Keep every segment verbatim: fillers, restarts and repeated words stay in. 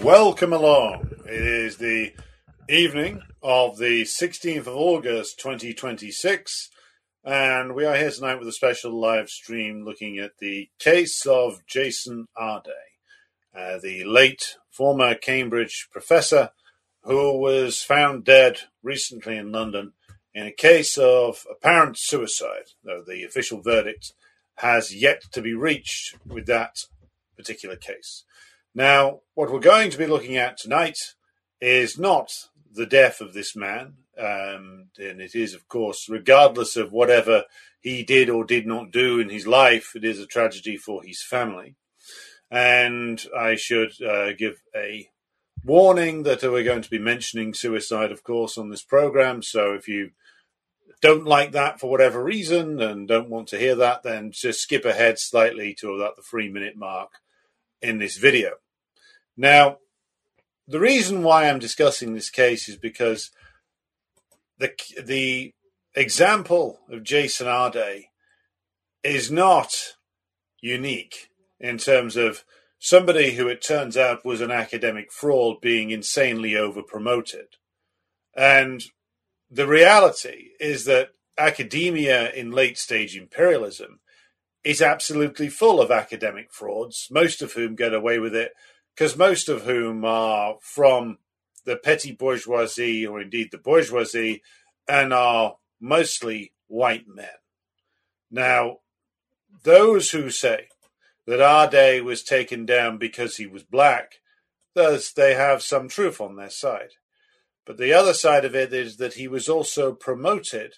Welcome along. It is the evening of the sixteenth of August twenty twenty-six, and we are here tonight with a special live stream looking at the case of Jason Arday, uh, the late former Cambridge professor who was found dead recently in London in a case of apparent suicide, though the official verdict has yet to be reached with that particular case. Now, what we're going to be looking at tonight is not the death of this man, um, and it is, of course, regardless of whatever he did or did not do in his life, it is a tragedy for his family. And I should uh, give a warning that we're going to be mentioning suicide, of course, on this program. So if you don't like that for whatever reason and don't want to hear that, then just skip ahead slightly to about the three minute mark in this video. Now, the reason why I'm discussing this case is because the the example of Jason Arday is not unique in terms of somebody who it turns out was an academic fraud being insanely over-promoted. And the reality is that academia in late-stage imperialism is absolutely full of academic frauds, most of whom get away with it because most of whom are from the petty bourgeoisie or indeed the bourgeoisie and are mostly white men. Now, those who say that Arday was taken down because he was black, thus they have some truth on their side. But the other side of it is that he was also promoted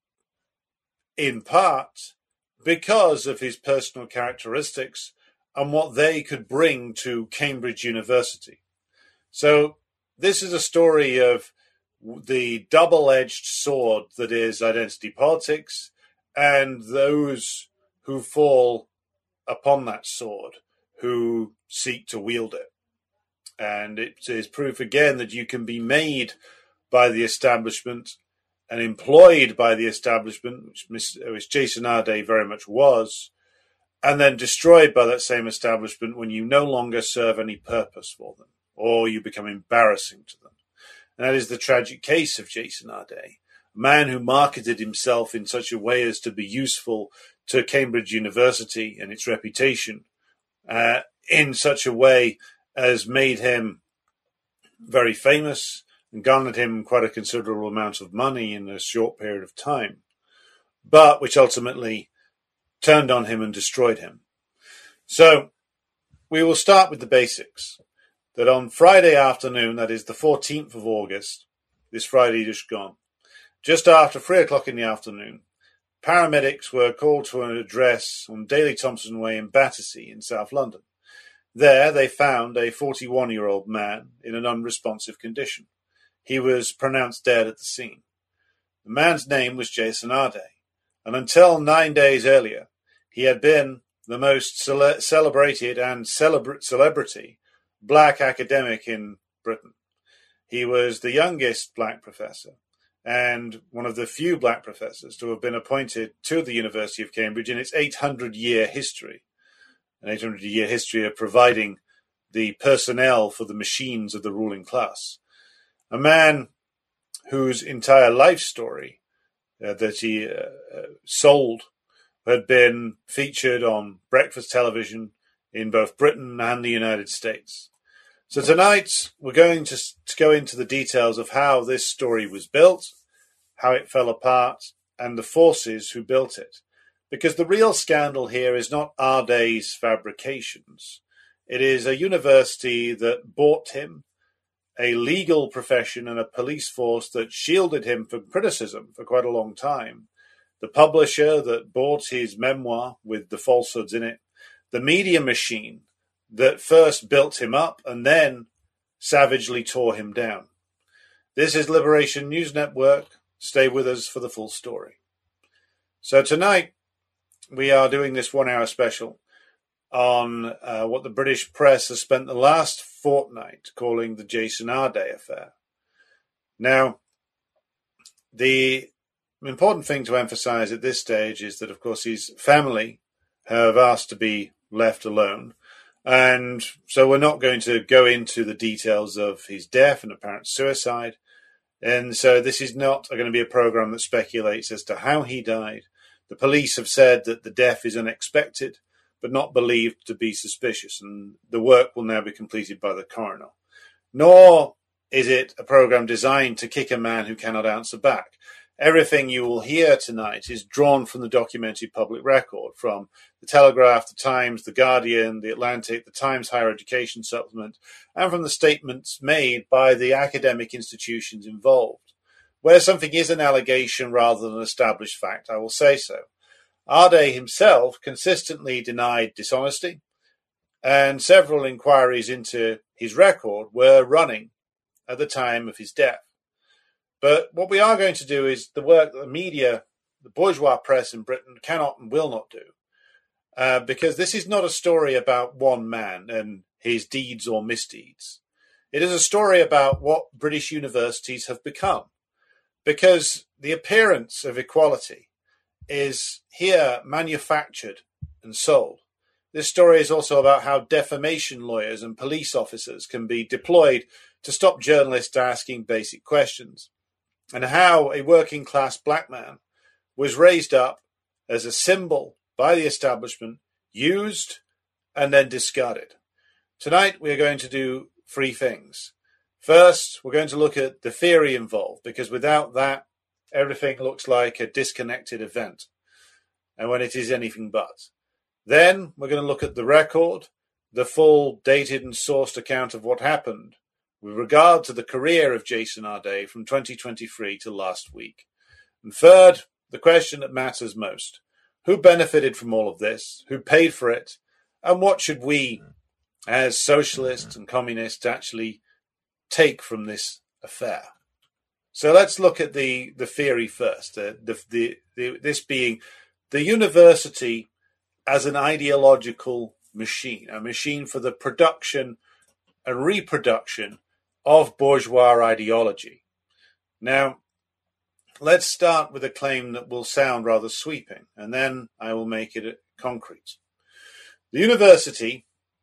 in part because of his personal characteristics and what they could bring to Cambridge University. So this is a story of the double-edged sword that is identity politics and those who fall upon that sword, who seek to wield it. And it is proof again that you can be made by the establishment and employed by the establishment, which, which Jason Arday very much was, and then destroyed by that same establishment when you no longer serve any purpose for them, or you become embarrassing to them. And that is the tragic case of Jason Arday, a man who marketed himself in such a way as to be useful to Cambridge University and its reputation, uh, in such a way as made him very famous and garnered him quite a considerable amount of money in a short period of time, but which ultimately turned on him and destroyed him. So we will start with the basics. That on Friday afternoon, that is the fourteenth of August, this Friday just gone, just after three o'clock in the afternoon, paramedics were called to an address on Daley Thompson Way in Battersea in South London. There they found a forty-one-year-old man in an unresponsive condition. He was pronounced dead at the scene. The man's name was Jason Arday, and until nine days earlier, he had been the most cele- celebrated and celebra- celebrity black academic in Britain. He was the youngest black professor and one of the few black professors to have been appointed to the University of Cambridge in its eight hundred year history, an eight hundred year history of providing the personnel for the machines of the ruling class. A man whose entire life story uh, that he uh, uh, sold had been featured on breakfast television in both Britain and the United States. So tonight we're going to, to go into the details of how this story was built, how it fell apart, and the forces who built it. Because the real scandal here is not Arday's fabrications. It is a university that bought him, a legal profession and a police force that shielded him from criticism for quite a long time, the publisher that bought his memoir with the falsehoods in it, the media machine that first built him up and then savagely tore him down. This is Liberation News Network. Stay with us for the full story. So tonight, we are doing this one-hour special on uh, what the British press has spent the last fortnight calling the Jason Arday affair. Now, the important thing to emphasize at this stage is that, of course, his family have asked to be left alone, And so we're not going to go into the details of his death and apparent suicide. And so this is not going to be a program that speculates as to how he died. The police have said that the death is unexpected, but not believed to be suspicious, and the work will now be completed by the coroner. Nor is it a program designed to kick a man who cannot answer back. Everything you will hear tonight is drawn from the documented public record, from the Telegraph, the Times, the Guardian, the Atlantic, the Times Higher Education Supplement, and from the statements made by the academic institutions involved. Where something is an allegation rather than an established fact, I will say so. Ardai himself consistently denied dishonesty, and several inquiries into his record were running at the time of his death. But what we are going to do is the work that the media, the bourgeois press in Britain cannot and will not do, uh, because this is not a story about one man and his deeds or misdeeds. It is a story about what British universities have become, because the appearance of equality is here manufactured and sold. This story is also about how defamation lawyers and police officers can be deployed to stop journalists asking basic questions, and how a working class black man was raised up as a symbol by the establishment, used and then discarded. Tonight we are going to do three things. First, we're going to look at the theory involved, because without that, everything looks like a disconnected event, and when it is anything but. Then we're going to look at the record, the full dated and sourced account of what happened with regard to the career of Jason Ardai from twenty twenty-three to last week. And third, the question that matters most. Who benefited from all of this? Who paid for it? And what should we, as socialists and communists, actually take from this affair? So let's look at the, the theory first. The, the, the, the, this being the university as an ideological machine, a machine for the production and reproduction of bourgeois ideology. Now, let's start with a claim that will sound rather sweeping, and then I will make it concrete. The university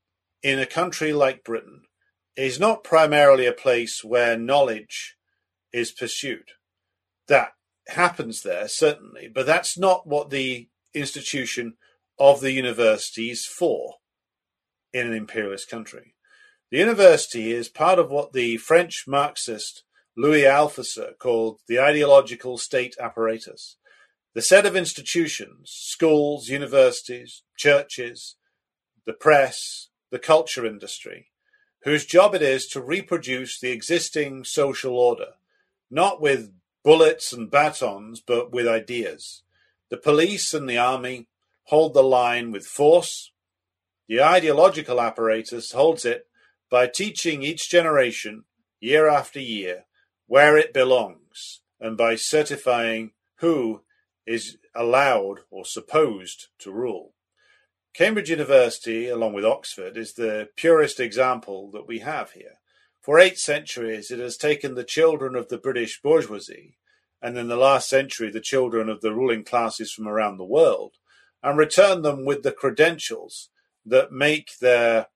in a country like Britain is not primarily a place where knowledge is pursued. That happens there, certainly, but that's not what the institution of the university is for in an imperialist country. The university is part of what the French Marxist Louis Althusser called the ideological state apparatus, the set of institutions, schools, universities, churches, the press, the culture industry, whose job it is to reproduce the existing social order, not with bullets and batons, but with ideas. The police and the army hold the line with force. The ideological apparatus holds it by teaching each generation, year after year, where it belongs, and by certifying who is allowed or supposed to rule. Cambridge University, along with Oxford, is the purest example that we have here. For eight centuries, it has taken the children of the British bourgeoisie, and in the last century, the children of the ruling classes from around the world, and returned them with the credentials that make their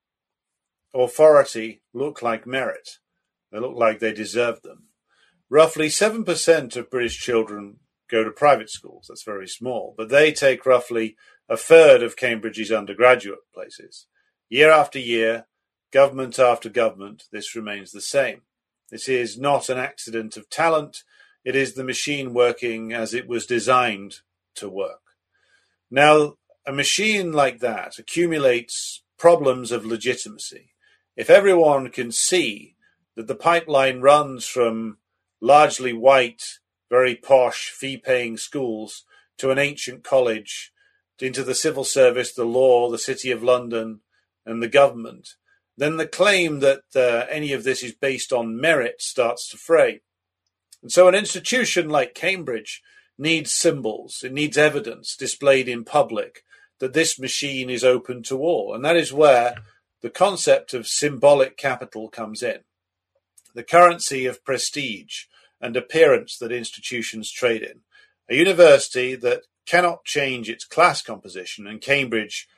authority look like merit. They look like they deserve them. Roughly seven percent of British children go to private schools. That's very small, but they take roughly a third of Cambridge's undergraduate places. Year after year, government after government, this remains the same. This is not an accident of talent. It is the machine working as it was designed to work. Now, a machine like that accumulates problems of legitimacy. If everyone can see that the pipeline runs from largely white, very posh, fee-paying schools to an ancient college, into the civil service, the law, the City of London, and the government, then the claim that uh, any of this is based on merit starts to fray. And so an institution like Cambridge needs symbols, it needs evidence displayed in public that this machine is open to all. And that is where the concept of symbolic capital comes in. The currency of prestige and appearance that institutions trade in. A university that cannot change its class composition, and Cambridge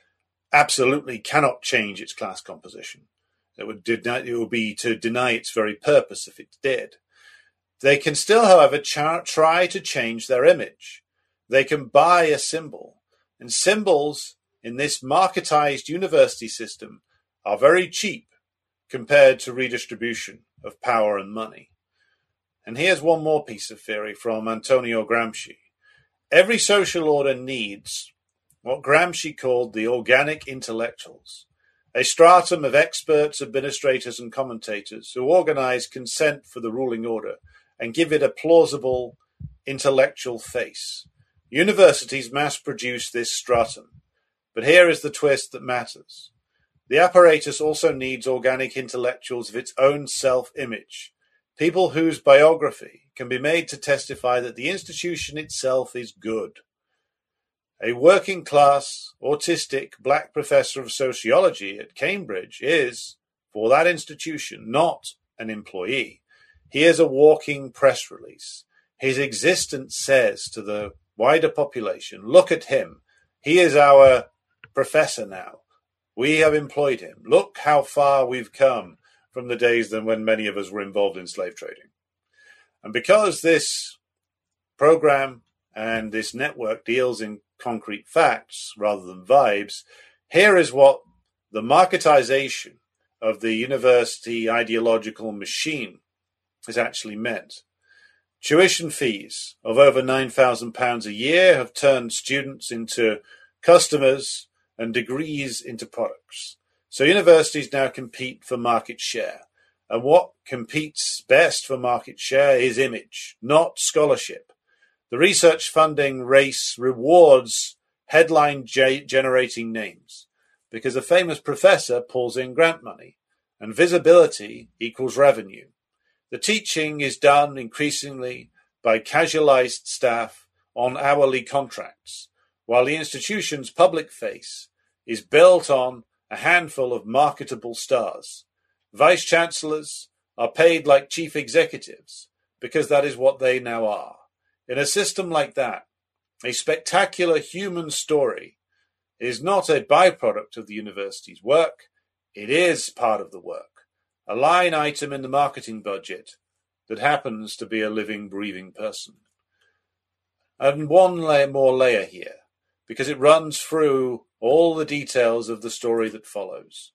absolutely cannot change its class composition. It would, deny, it would be to deny its very purpose if it did. They can still, however, ch- try to change their image. They can buy a symbol. And symbols in this marketized university system are very cheap compared to redistribution of power and money. And here's one more piece of theory from Antonio Gramsci. Every social order needs what Gramsci called the organic intellectuals, a stratum of experts, administrators, and commentators who organize consent for the ruling order and give it a plausible intellectual face. Universities mass produce this stratum. But here is the twist that matters. The apparatus also needs organic intellectuals of its own self-image, people whose biography can be made to testify that the institution itself is good. A working-class, autistic, black professor of sociology at Cambridge is, for that institution, not an employee. He is a walking press release. His existence says to the wider population, look at him. He is our professor now. We have employed him. Look how far we've come from the days when many of us were involved in slave trading. And because this program and this network deals in concrete facts rather than vibes, here is what the marketization of the university ideological machine has actually meant. Tuition fees of over nine thousand pounds a year have turned students into customers and degrees into products. So universities now compete for market share. And what competes best for market share is image, not scholarship. The research funding race rewards headline-generating names because a famous professor pulls in grant money, and visibility equals revenue. The teaching is done increasingly by casualized staff on hourly contracts, while the institution's public face is built on a handful of marketable stars. Vice-chancellors are paid like chief executives because that is what they now are. In a system like that, a spectacular human story is not a byproduct of the university's work, it is part of the work. A line item in the marketing budget that happens to be a living, breathing person. And one layer, more layer here, because it runs through all the details of the story that follows.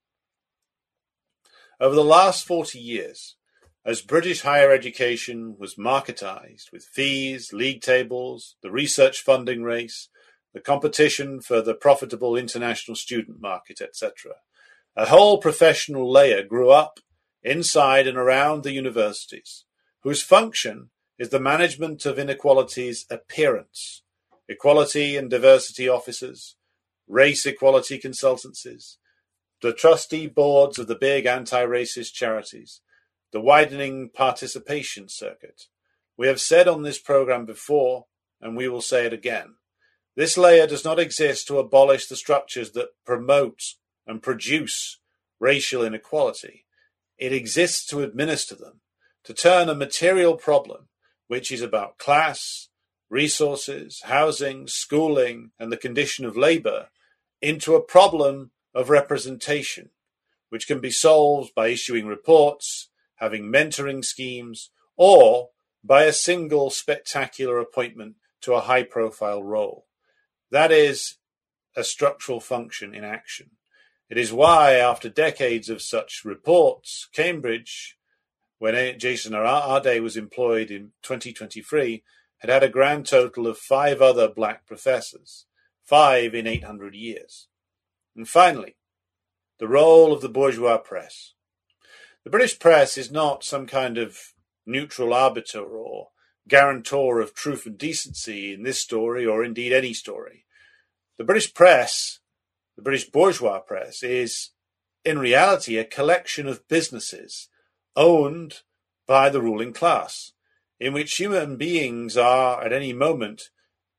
Over the last forty years, as British higher education was marketized with fees, league tables, the research funding race, the competition for the profitable international student market, et cetera, a whole professional layer grew up inside and around the universities, whose function is the management of inequality's appearance, equality and diversity officers, race equality consultancies, the trustee boards of the big anti-racist charities, the widening participation circuit. We have said on this program before, and we will say it again, this layer does not exist to abolish the structures that promote and produce racial inequality. It exists to administer them, to turn a material problem, which is about class, resources, housing, schooling, and the condition of labor, into a problem of representation, which can be solved by issuing reports, having mentoring schemes, or by a single spectacular appointment to a high-profile role. That is a structural function in action. It is why, after decades of such reports, Cambridge, when Jason Arde was employed in twenty twenty-three, had had a grand total of five other black professors, five in eight hundred years. And finally, the role of the bourgeois press. The British press is not some kind of neutral arbiter or guarantor of truth and decency in this story or indeed any story. The British press, the British bourgeois press, is in reality a collection of businesses owned by the ruling class, in which human beings are at any moment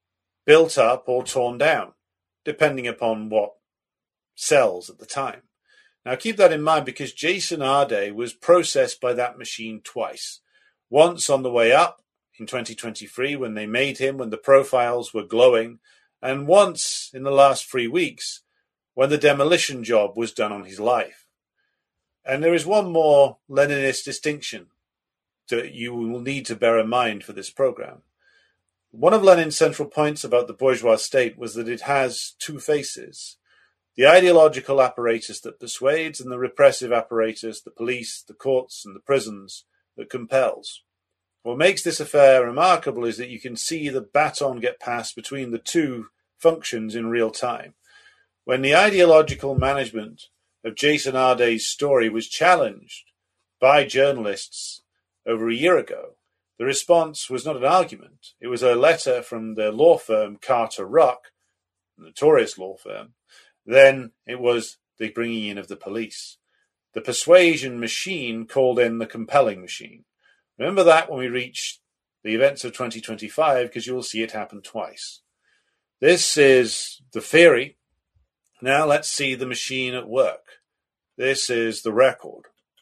built up or torn down, depending upon what sells at the time. Now keep that in mind because Jason Arde was processed by that machine twice. Once on the way up in twenty twenty-three when they made him, when the profiles were glowing, and once in the last three weeks when the demolition job was done on his life. And there is one more Leninist distinction that you will need to bear in mind for this program. One of Lenin's central points about the bourgeois state was that it has two faces: the ideological apparatus that persuades and the repressive apparatus, the police, the courts, and the prisons, that compels. What makes this affair remarkable is that you can see the baton get passed between the two functions in real time. When the ideological management of Jason Arday's story was challenged by journalists over a year ago, the response was not an argument. It was a letter from the law firm Carter Ruck, a notorious law firm. Then it was the bringing in of the police. The persuasion machine called in the compelling machine. Remember that when we reach the events of twenty twenty-five, because you will see it happen twice. This is the theory. Now let's see the machine at work. This is the record.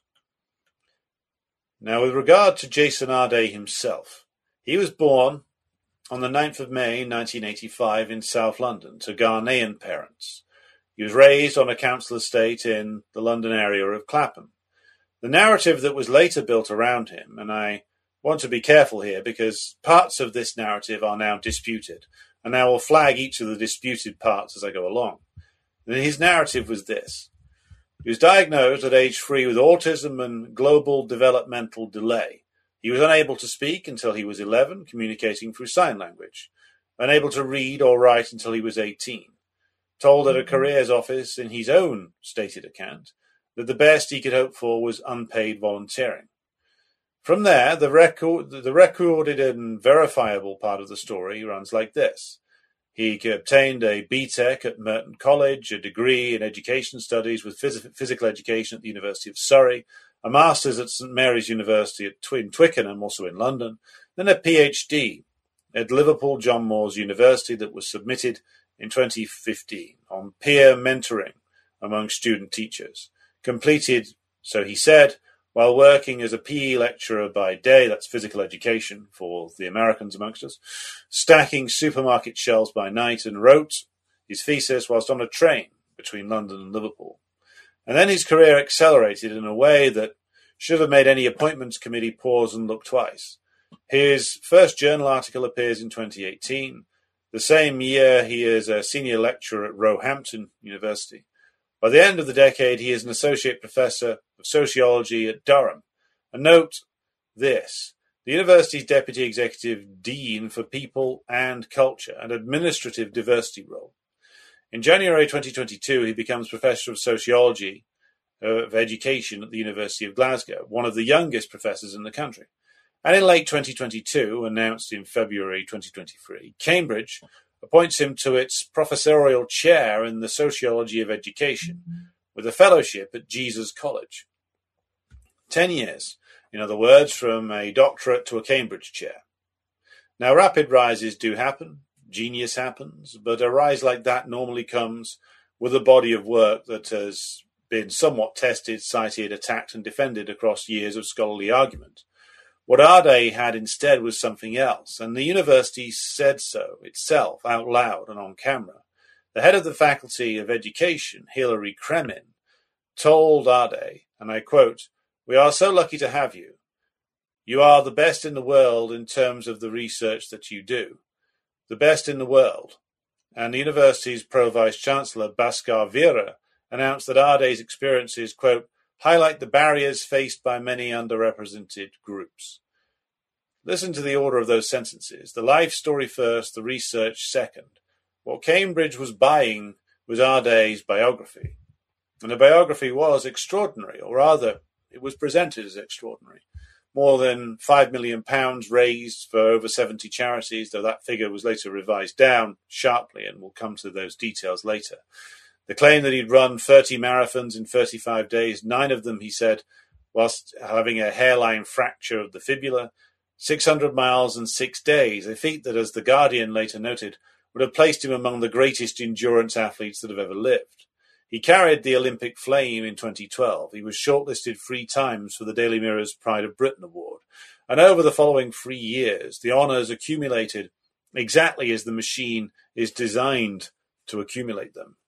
Now, with regard to Jason Arday himself, he was born on the ninth of May nineteen eighty-five in South London to Ghanaian parents. He was raised on a council estate in the London area of Clapham. The narrative that was later built around him, and I want to be careful here because parts of this narrative are now disputed, and I will flag each of the disputed parts as I go along. And his narrative was this. He was diagnosed at age three with autism and global developmental delay. He was unable to speak until he was eleven, communicating through sign language. Unable to read or write until he was eighteen. Told at a careers office in his own stated account that the best he could hope for was unpaid volunteering. From there, the record, the recorded and verifiable part of the story runs like this. He obtained a B Tech at Merton College, a degree in education studies with phys- physical education at the University of Surrey, a master's at St Mary's University at Tw- in Twickenham, also in London, then a PhD at Liverpool John Moores University that was submitted in twenty fifteen on peer mentoring among student teachers. Completed, so he said, while working as a P E lecturer by day, that's physical education for the Americans amongst us, stacking supermarket shelves by night, and wrote his thesis whilst on a train between London and Liverpool. And then his career accelerated in a way that should have made any appointments committee pause and look twice. His first journal article appears in twenty eighteen. The same year, he is a senior lecturer at Roehampton University. By the end of the decade, he is an associate professor of sociology at Durham. And note this, the university's deputy executive dean for people and culture and administrative diversity role. In January twenty twenty-two, he becomes professor of sociology of education at the University of Glasgow, one of the youngest professors in the country. And in late twenty twenty-two, announced in February twenty twenty-three, Cambridge appoints him to its professorial chair in the sociology of education with a fellowship at Jesus College. Ten years, in other words, from a doctorate to a Cambridge chair. Now, rapid rises do happen, genius happens, but a rise like that normally comes with a body of work that has been somewhat tested, cited, attacked, and defended across years of scholarly argument. What Arday had instead was something else, and the university said so itself out loud and on camera. The head of the Faculty of Education, Hilary Kremin, told Arday, and I quote, "We are so lucky to have you. You are the best in the world in terms of the research that you do. The best in the world." And the university's Pro-Vice-Chancellor, Bhaskar Vira, announced that Arday's experiences, quote, highlight the barriers faced by many underrepresented groups. Listen to the order of those sentences. The life story first, the research second. What Cambridge was buying was Arday's biography. And the biography was extraordinary, or rather, it was presented as extraordinary. More than five million pounds raised for over seventy charities, though that figure was later revised down sharply, and we'll come to those details later. The claim that he'd run thirty marathons in thirty-five days, nine of them, he said, whilst having a hairline fracture of the fibula, six hundred miles in six days, a feat that, as The Guardian later noted, would have placed him among the greatest endurance athletes that have ever lived. He carried the Olympic flame in twenty twelve. He was shortlisted three times for the Daily Mirror's Pride of Britain Award. And over the following three years, the honours accumulated exactly as the machine is designed to accumulate them.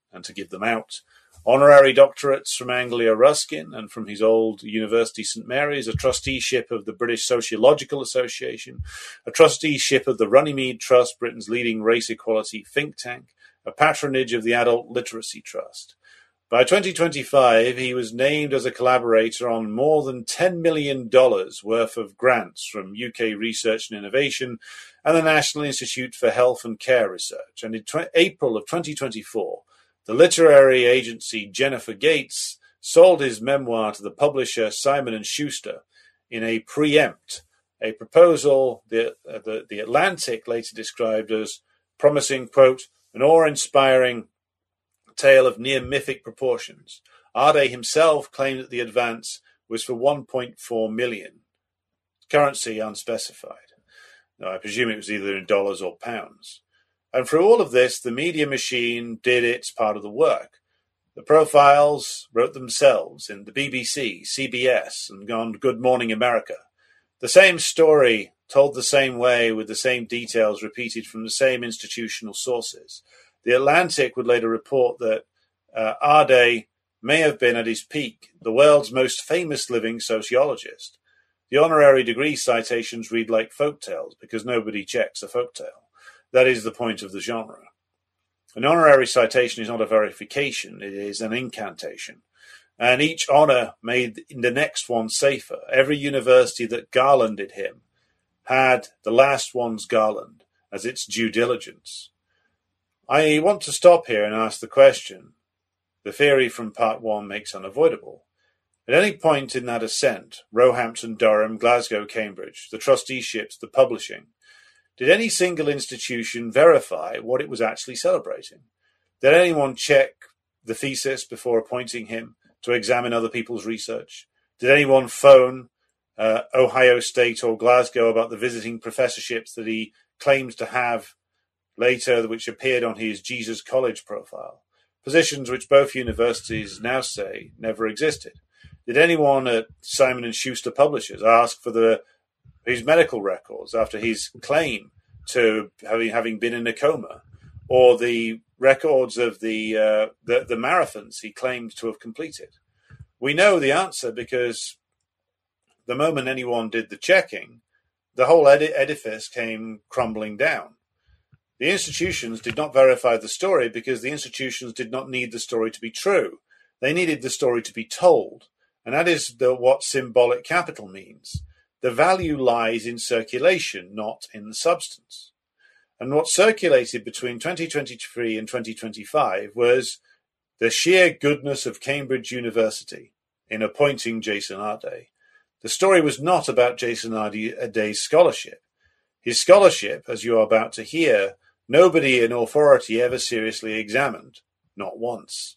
and to give them out. Honorary doctorates from Anglia Ruskin and from his old University St Mary's, a trusteeship of the British Sociological Association, a trusteeship of the Runnymede Trust, Britain's leading race equality think tank, a patronage of the Adult Literacy Trust. By twenty twenty-five, he was named as a collaborator on more than ten million dollars worth of grants from U K Research and Innovation and the National Institute for Health and Care Research. And in April of twenty twenty-four, the literary agency Jennifer Gates sold his memoir to the publisher Simon and Schuster in a preempt, a proposal that uh, the, the Atlantic later described as promising, quote, an awe-inspiring tale of near-mythic proportions. Ade himself claimed that the advance was for one point four million, currency unspecified. Now, I presume it was either in dollars or pounds. And for all of this, the media machine did its part of the work. The profiles wrote themselves in the B B C, C B S, and on Good Morning America. The same story told the same way with the same details repeated from the same institutional sources. The Atlantic would later report that uh, Ade may have been at his peak, the world's most famous living sociologist. The honorary degree citations read like folktales because nobody checks a folktale. That is the point of the genre. An honorary citation is not a verification, it is an incantation. And each honour made the next one safer. Every university that garlanded him had the last one's garland as its due diligence. I want to stop here and ask the question the theory from part one makes unavoidable. At any point in that ascent, Roehampton, Durham, Glasgow, Cambridge, the trusteeships, the publishing, did any single institution verify what it was actually celebrating? Did anyone check the thesis before appointing him to examine other people's research? Did anyone phone uh, Ohio State or Glasgow about the visiting professorships that he claims to have later, which appeared on his Jesus College profile? Positions which both universities now say never existed. Did anyone at Simon and Schuster Publishers ask for the his medical records after his claim to having having been in a coma, or the records of the, uh, the the marathons he claimed to have completed? We know the answer because the moment anyone did the checking, the whole ed- edifice came crumbling down. The institutions did not verify the story because the institutions did not need the story to be true. They needed the story to be told, and that is the, what symbolic capital means. The value lies in circulation, not in the substance. And what circulated between twenty twenty-three and twenty twenty-five was the sheer goodness of Cambridge University in appointing Jason Ade. The story was not about Jason Ade's scholarship. His scholarship, as you are about to hear, nobody in authority ever seriously examined, not once.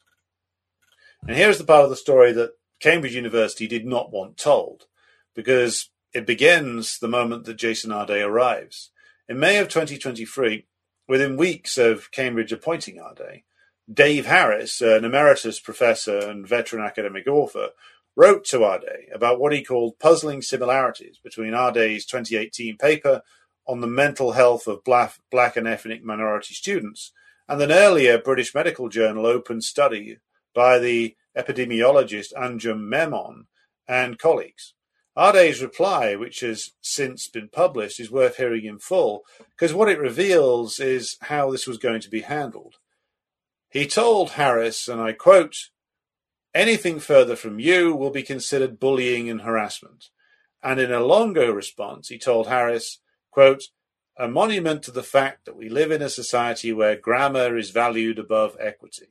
And here's the part of the story that Cambridge University did not want told, because it begins the moment that Jason Ade arrives. In May of twenty twenty-three, within weeks of Cambridge appointing Ade, Dave Harris, an emeritus professor and veteran academic author, wrote to Ade about what he called puzzling similarities between Ade's twenty eighteen paper on the mental health of black, black and ethnic minority students and an earlier British Medical Journal open study by the epidemiologist Anjum Memon and colleagues. Ade's reply, which has since been published, is worth hearing in full, because what it reveals is how this was going to be handled. He told Harris, and I quote, "Anything further from you will be considered bullying and harassment." And in a longer response, he told Harris, quote, "A monument to the fact that we live in a society where grammar is valued above equity."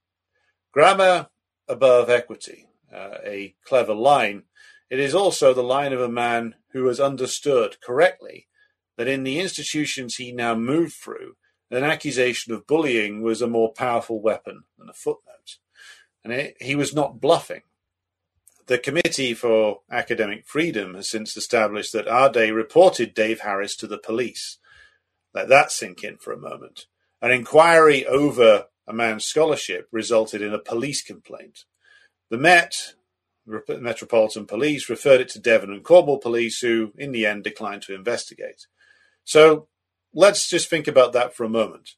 Grammar above equity, uh, a clever line. It is also the line of a man who has understood correctly that in the institutions he now moved through, an accusation of bullying was a more powerful weapon than a footnote. And it, he was not bluffing. The Committee for Academic Freedom has since established that Ade reported Dave Harris to the police. Let that sink in for a moment. An inquiry over a man's scholarship resulted in a police complaint. The Met, Metropolitan Police, referred it to Devon and Cornwall Police, who in the end declined to investigate. So let's just think about that for a moment.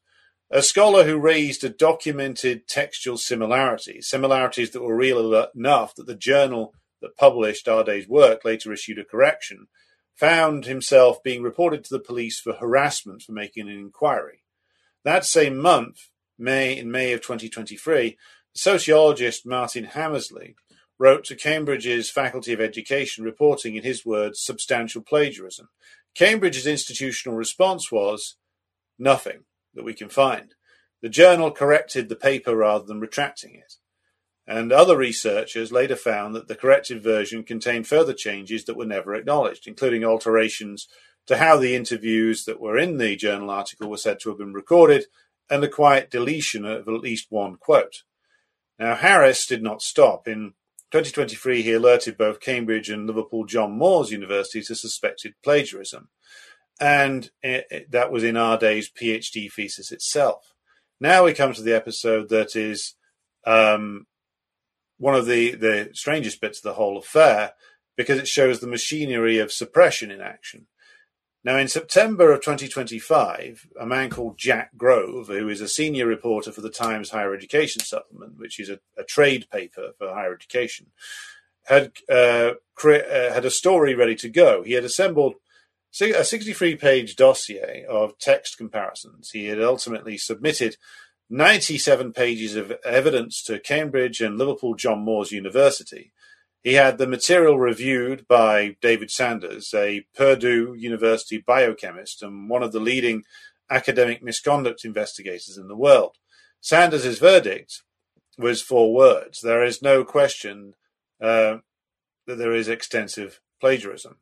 A scholar who raised a documented textual similarity, similarities that were real enough that the journal that published Arday's work later issued a correction, found himself being reported to the police for harassment for making an inquiry. That same month, May in May of twenty twenty-three, the sociologist Martin Hammersley wrote to Cambridge's Faculty of Education reporting, in his words, substantial plagiarism. Cambridge's institutional response was nothing that we can find. The journal corrected the paper rather than retracting it. And other researchers later found that the corrected version contained further changes that were never acknowledged, including alterations to how the interviews that were in the journal article were said to have been recorded, and a quiet deletion of at least one quote. Now, Harris did not stop. In twenty twenty-three, he alerted both Cambridge and Liverpool John Moores University to suspected plagiarism. And it, it, that was in Arday's PhD thesis itself. Now we come to the episode that is um, one of the, the strangest bits of the whole affair, because it shows the machinery of suppression in action. Now, in September of twenty twenty-five, a man called Jack Grove, who is a senior reporter for the Times Higher Education Supplement, which is a, a trade paper for higher education, had uh, cre- uh, had a story ready to go. He had assembled a sixty-three page dossier of text comparisons. He had ultimately submitted ninety-seven pages of evidence to Cambridge and Liverpool John Moores University. He had the material reviewed by David Sanders, a Purdue University biochemist and one of the leading academic misconduct investigators in the world. Sanders' verdict was four words. There is no question uh, that there is extensive plagiarism.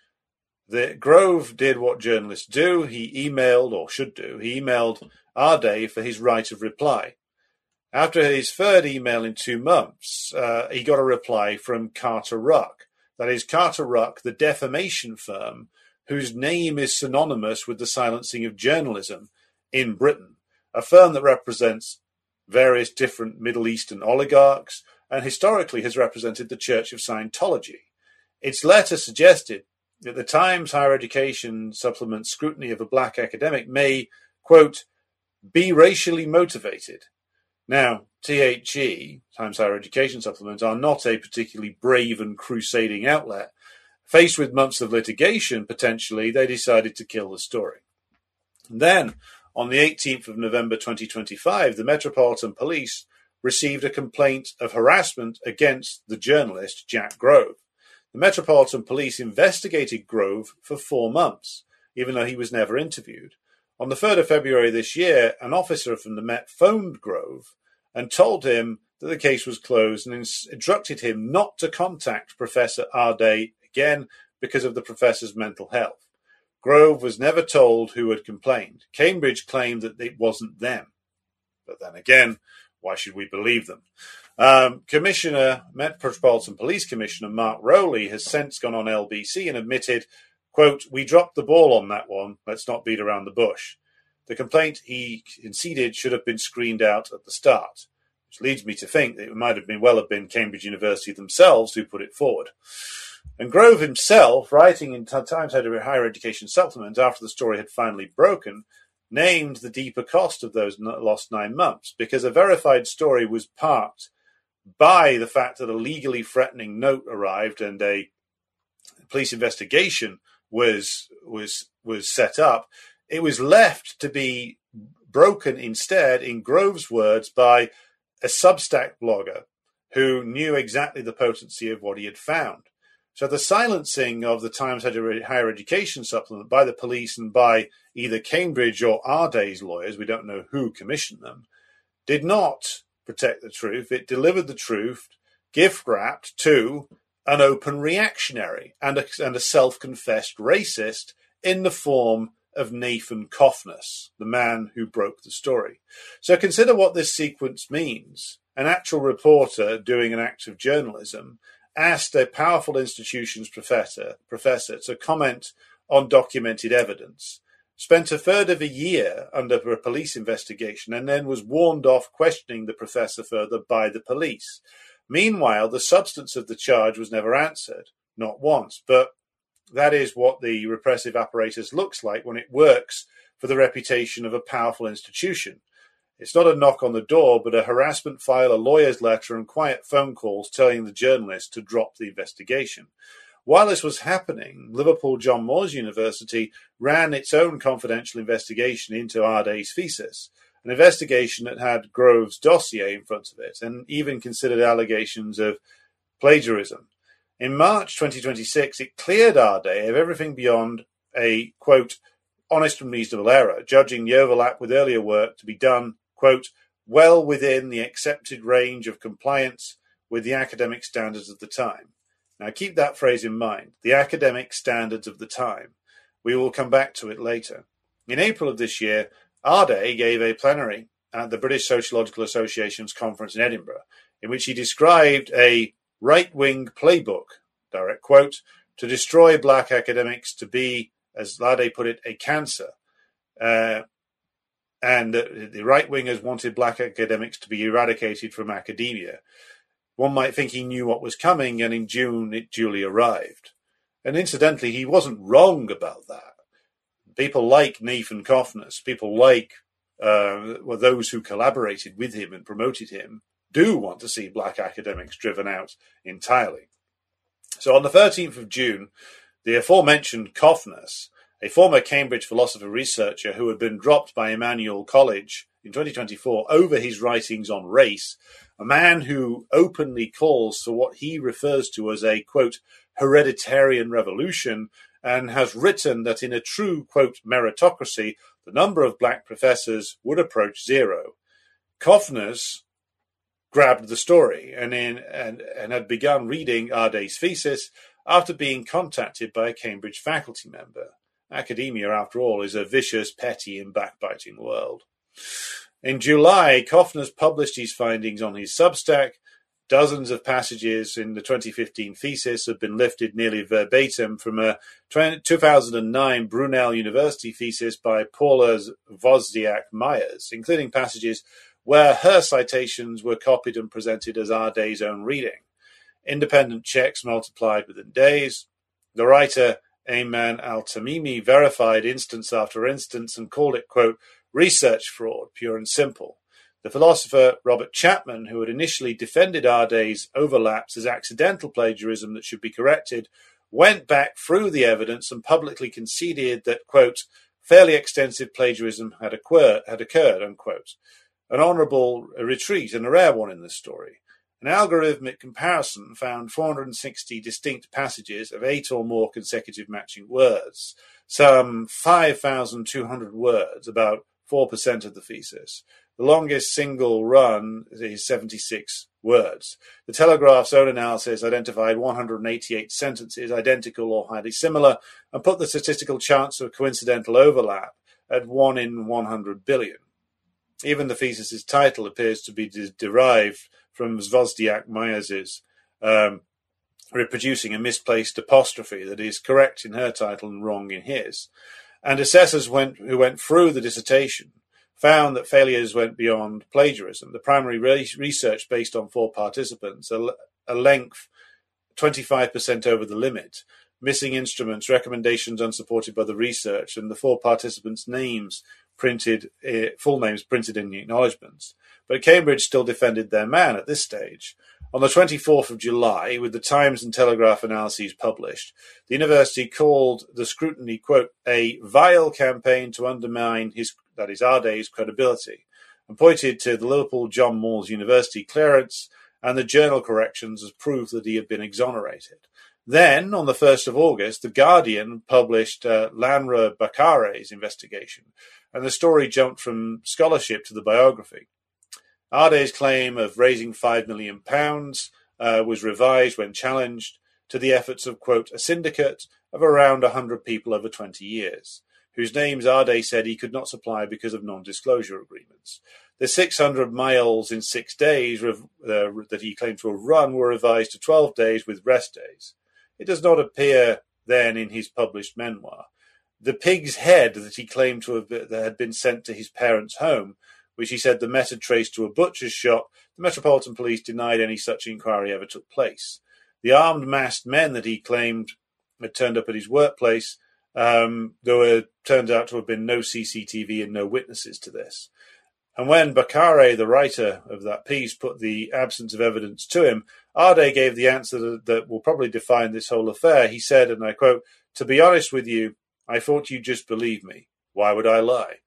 The Grove did what journalists do. He emailed, or should do, he emailed Arday for his right of reply. After his third email in two months, uh, he got a reply from Carter Ruck. That is Carter Ruck, the defamation firm whose name is synonymous with the silencing of journalism in Britain, a firm that represents various different Middle Eastern oligarchs and historically has represented the Church of Scientology. Its letter suggested that the Times Higher Education Supplement scrutiny of a black academic may, quote, be racially motivated. Now, T H E, Times Higher Education Supplement, are not a particularly brave and crusading outlet. Faced with months of litigation, potentially, they decided to kill the story. And then, on the eighteenth of November twenty twenty-five, the Metropolitan Police received a complaint of harassment against the journalist Jack Grove. The Metropolitan Police investigated Grove for four months, even though he was never interviewed. On the third of February this year, an officer from the Met phoned Grove and told him that the case was closed and instructed him not to contact Professor Arday again because of the professor's mental health. Grove was never told who had complained. Cambridge claimed that it wasn't them. But then again, why should we believe them? Um, Commissioner, Metropolitan Police Commissioner Mark Rowley has since gone on L B C and admitted, quote, we dropped the ball on that one. Let's not beat around the bush. The complaint, he conceded, should have been screened out at the start, which leads me to think that it might have been well have been Cambridge University themselves who put it forward. And Grove himself, writing in Times Higher Education Supplement after the story had finally broken, named the deeper cost of those lost nine months because a verified story was parked by the fact that a legally threatening note arrived and a police investigation was was was set up. It was left to be broken instead, in Grove's words, by a Substack blogger who knew exactly the potency of what he had found. So the silencing of the Times Higher Education Supplement by the police and by either Cambridge or Arday's lawyers, we don't know who commissioned them, did not protect the truth. It delivered the truth, gift-wrapped to an open reactionary and a, and a self-confessed racist in the form of Nathan Coffness, the man who broke the story. So consider what this sequence means. An actual reporter doing an act of journalism asked a powerful institution's professor, professor to comment on documented evidence, spent a third of a year under a police investigation, and then was warned off questioning the professor further by the police. Meanwhile, the substance of the charge was never answered, not once, but that is what the repressive apparatus looks like when it works for the reputation of a powerful institution. It's not a knock on the door, but a harassment file, a lawyer's letter, and quiet phone calls telling the journalist to drop the investigation. While this was happening, Liverpool John Moores University ran its own confidential investigation into Arday's thesis, an investigation that had Grove's dossier in front of it and even considered allegations of plagiarism. In March twenty twenty-six, it cleared Arday of everything beyond a, quote, honest and reasonable error, judging the overlap with earlier work to be done, quote, well within the accepted range of compliance with the academic standards of the time. Now keep that phrase in mind, the academic standards of the time. We will come back to it later. In April of this year, Arday gave a plenary at the British Sociological Association's conference in Edinburgh, in which he described a right-wing playbook, direct quote, to destroy black academics to be, as Arday put it, a cancer. Uh, and the right-wingers wanted black academics to be eradicated from academia. One might think he knew what was coming, and in June it duly arrived. And incidentally, he wasn't wrong about that. People like Nathan Coffness, people like uh, well, those who collaborated with him and promoted him, do want to see black academics driven out entirely. So on the thirteenth of June, the aforementioned Coffness, a former Cambridge philosopher researcher who had been dropped by Emmanuel College in twenty twenty-four over his writings on race, a man who openly calls for what he refers to as a, quote, hereditarian revolution, and has written that in a true, quote, meritocracy, the number of black professors would approach zero. Coffness grabbed the story and, in, and, and had begun reading Arday's thesis after being contacted by a Cambridge faculty member. Academia, after all, is a vicious, petty, and backbiting world. In July, Coffness published his findings on his Substack. Dozens of passages in the twenty fifteen thesis have been lifted nearly verbatim from a two thousand nine Brunel University thesis by Paula Wozniak-Myers, including passages where her citations were copied and presented as Arday's own reading. Independent checks multiplied within days. The writer Ayman al-Tamimi verified instance after instance and called it, quote, research fraud, pure and simple. The philosopher Robert Chapman, who had initially defended Arday's overlaps as accidental plagiarism that should be corrected, went back through the evidence and publicly conceded that, quote, fairly extensive plagiarism had, occur- had occurred, unquote. An honourable retreat and a rare one in this story. An algorithmic comparison found four hundred sixty distinct passages of eight or more consecutive matching words, some five thousand two hundred words, about four percent of the thesis. The longest single run is seventy-six words. The Telegraph's own analysis identified one hundred eighty-eight sentences identical or highly similar and put the statistical chance of coincidental overlap at one in one hundred billion. Even the thesis's title appears to be de- derived from Wozniak-Myers's, um, reproducing a misplaced apostrophe that is correct in her title and wrong in his. And assessors went, who went through the dissertation found that failures went beyond plagiarism. The primary re- research based on four participants, a, a length twenty-five percent over the limit, missing instruments, recommendations unsupported by the research, and the four participants' names printed, uh, full names printed in the acknowledgements. But Cambridge still defended their man at this stage. On the twenty-fourth of July, with the Times and Telegraph analyses published, the university called the scrutiny, quote, a vile campaign to undermine his, that is, Arday's credibility, and pointed to the Liverpool John Moores University clearance and the journal corrections as proof that he had been exonerated. Then, on the first of August, The Guardian published uh, Lanra Bakare's investigation, and the story jumped from scholarship to the biography. Arday's claim of raising five million pounds uh, was revised when challenged to the efforts of, quote, a syndicate of around one hundred people over twenty years, whose names Arday said he could not supply because of non-disclosure agreements. The six hundred miles in six days uh, that he claimed to have run were revised to twelve days with rest days. It does not appear then in his published memoir. The pig's head that he claimed to have been, that had been sent to his parents' home, which he said the method traced to a butcher's shop, the Metropolitan Police denied any such inquiry ever took place. The armed masked men that he claimed had turned up at his workplace, um, there were, turned out to have been no C C T V and no witnesses to this. And when Bakare, the writer of that piece, put the absence of evidence to him, Ade gave the answer that, that will probably define this whole affair. He said, and I quote, "To be honest with you, I thought you'd just believe me. Why would I lie?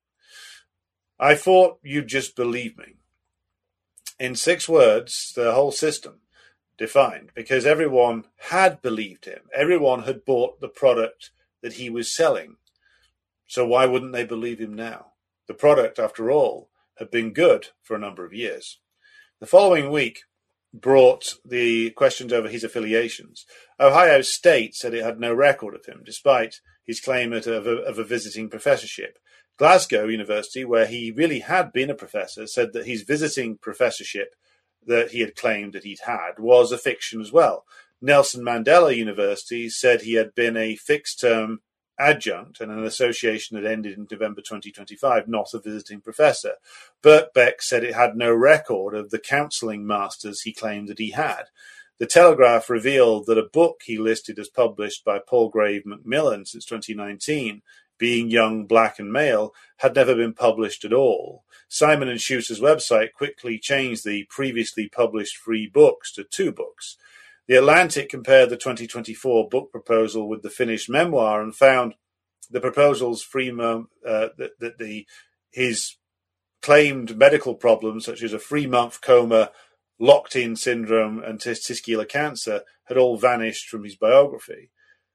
I thought you'd just believe me." In six words, the whole system defined, because everyone had believed him. Everyone had bought the product that he was selling. So why wouldn't they believe him now? The product, after all, had been good for a number of years. The following week brought the questions over his affiliations. Ohio State said it had no record of him, despite his claim of a, of a visiting professorship. Glasgow University, where he really had been a professor, said that his visiting professorship that he had claimed that he'd had was a fiction as well. Nelson Mandela University said he had been a fixed-term adjunct and an association that ended in November twenty twenty-five, not a visiting professor. Birkbeck said it had no record of the counselling masters he claimed that he had. The Telegraph revealed that a book he listed as published by Palgrave Macmillan since twenty nineteen, Being Young, Black and Male, had never been published at all. Simon and Schuster's website quickly changed the previously published three books to two books. The Atlantic compared the twenty twenty-four book proposal with the finished memoir and found the proposal's three month, uh, that, that the his claimed medical problems, such as a three-month coma, locked-in syndrome, and testicular cancer, had all vanished from his biography,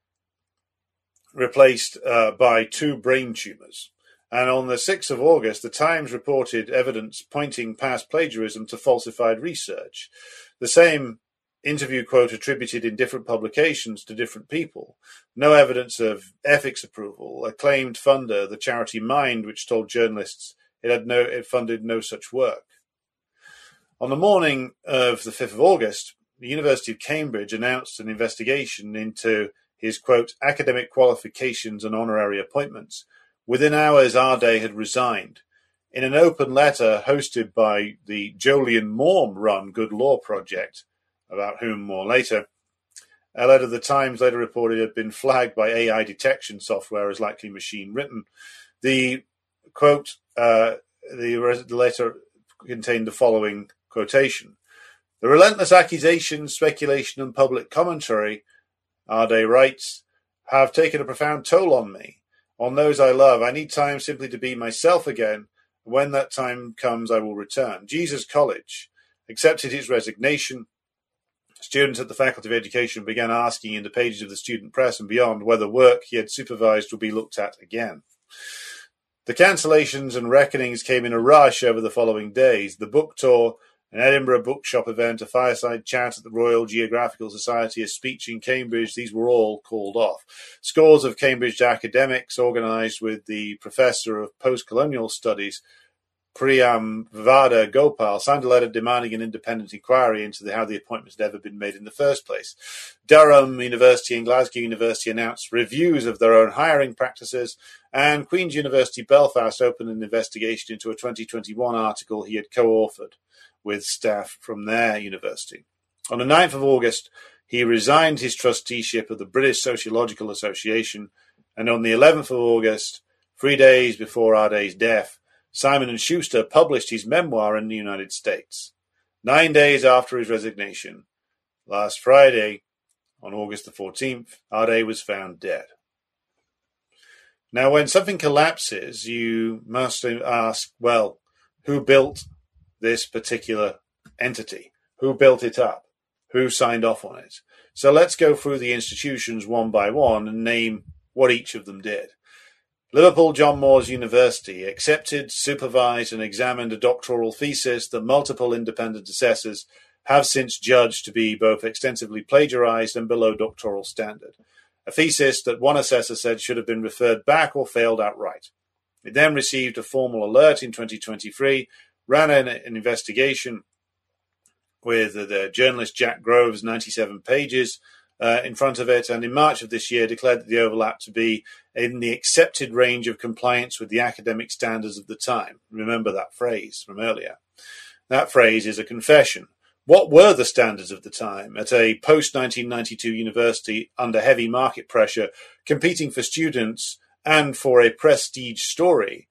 replaced uh, by two brain tumours. And on the sixth of August, the Times reported evidence pointing past plagiarism to falsified research. The same interview quote attributed in different publications to different people. No evidence of ethics approval. A claimed funder, the charity Mind, which told journalists it had no, it funded no such work. On the morning of the fifth of August, the University of Cambridge announced an investigation into his, quote, academic qualifications and honorary appointments. Within hours, Ade had resigned. In an open letter hosted by the Jolyon Morm-run Good Law Project, about whom more later, a letter the Times later reported had been flagged by A I detection software as likely machine-written. The, quote, uh, the, the letter contained the following quotation. "The relentless accusations, speculation and public commentary," Ade writes, "have taken a profound toll on me, on those I love. I need time simply to be myself again. When that time comes, I will return." Jesus College accepted his resignation. Students at the Faculty of Education began asking in the pages of the student press and beyond whether work he had supervised would be looked at again. The cancellations and reckonings came in a rush over the following days. The book tour, an Edinburgh bookshop event, a fireside chat at the Royal Geographical Society, a speech in Cambridge, these were all called off. Scores of Cambridge academics, organised with the Professor of Post-Colonial Studies, Priyam Vada Gopal, signed a letter demanding an independent inquiry into the, how the appointments had ever been made in the first place. Durham University and Glasgow University announced reviews of their own hiring practices, and Queen's University Belfast opened an investigation into a twenty twenty-one article he had co-authored with staff from their university. On the ninth of August, he resigned his trusteeship of the British Sociological Association, and on the eleventh of August, three days before Ade's death, Simon and Schuster published his memoir in the United States. Nine days after his resignation, last Friday, on August the fourteenth, Ade was found dead. Now, when something collapses, you must ask, well, who built this particular entity? Who built it up? Who signed off on it? So let's go through the institutions one by one and name what each of them did. Liverpool John Moores University accepted, supervised and examined a doctoral thesis that multiple independent assessors have since judged to be both extensively plagiarized and below doctoral standard. A thesis that one assessor said should have been referred back or failed outright. It then received a formal alert in twenty twenty-three, ran an, an investigation with uh, the journalist Jack Groves, ninety-seven pages, Uh, in front of it, and in March of this year declared that the overlap to be in the accepted range of compliance with the academic standards of the time. Remember that phrase from earlier. That phrase is a confession. What were the standards of the time at a post-nineteen ninety-two university under heavy market pressure, competing for students and for a prestige story?